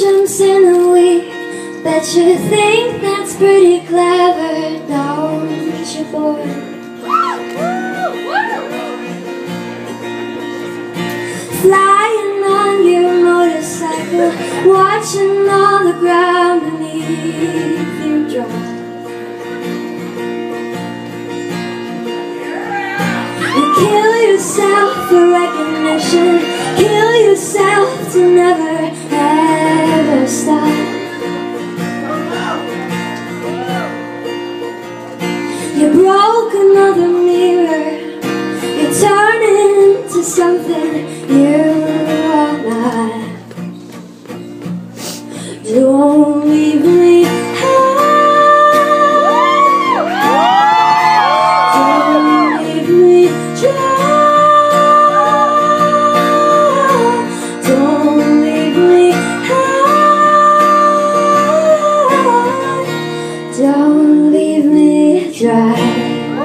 patience in a week. Bet you think that's pretty clever, don't you, boy? Flying on your motorcycle, watching all the ground beneath you drop. You kill yourself for recognition, kill yourself to never ever stop. You broke another mirror, you turn into something you are not. Don't leave me high, don't leave me dry, don't leave me high, don't leave me dry.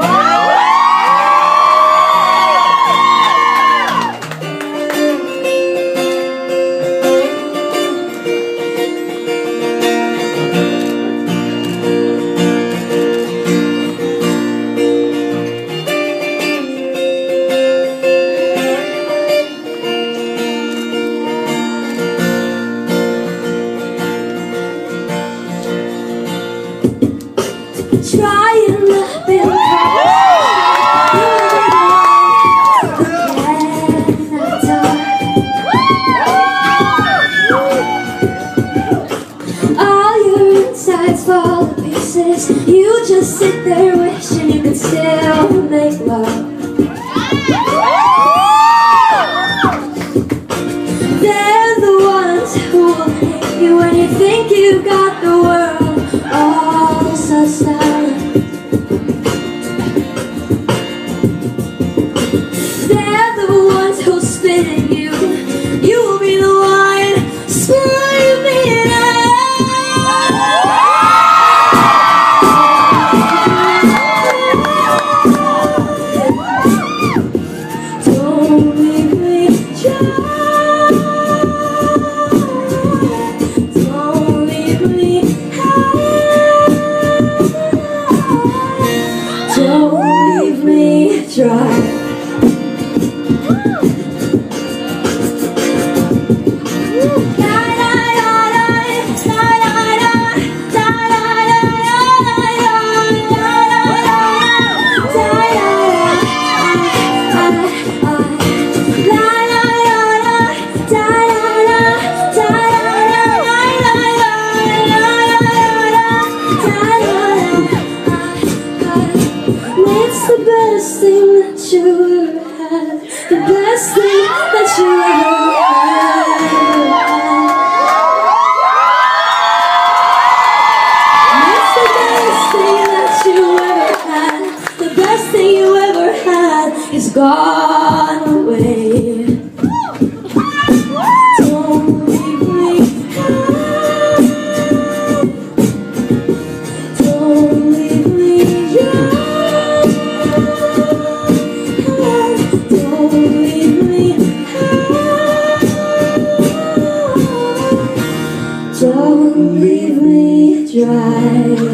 Trying to build all your insides fall to pieces. You just sit there wishing you could still make love. They're the ones who will hate you when you think you've got the world all so silent. They're the ones who'll spit at you. You will be the one screaming out. Don't leave me dry. Don't leave me high. Don't leave me dry. The best thing that you ever had, the best thing that you ever had. It's the best thing that you ever had, the best thing you ever had is gone away. Don't leave me high, don't leave me dry. Don't leave me dry.